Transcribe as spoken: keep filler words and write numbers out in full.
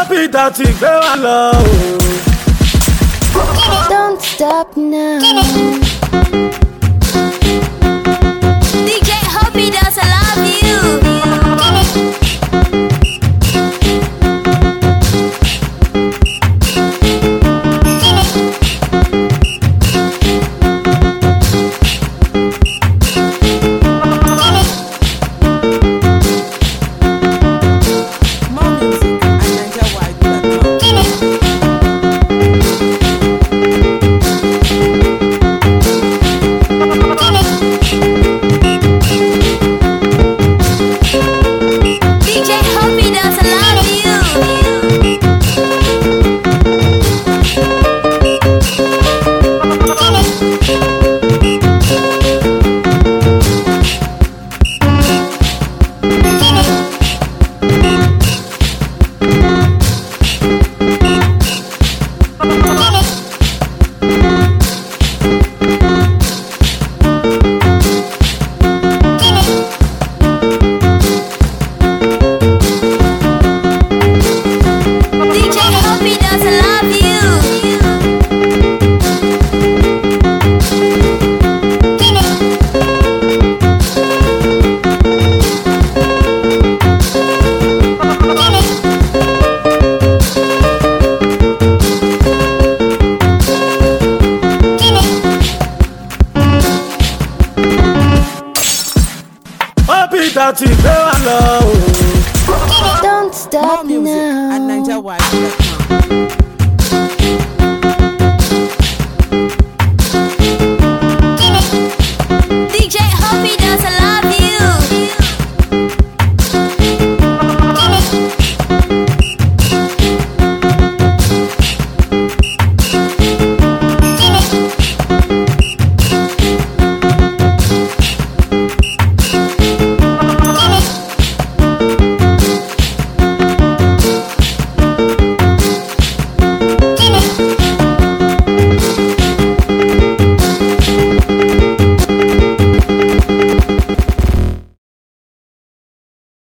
Peter ti gbé wa lọ o. Don't stop now. D J Hoppy does I love you. Peter ti gbé wa lọ o. Don't stop More music now. at Niger Wide.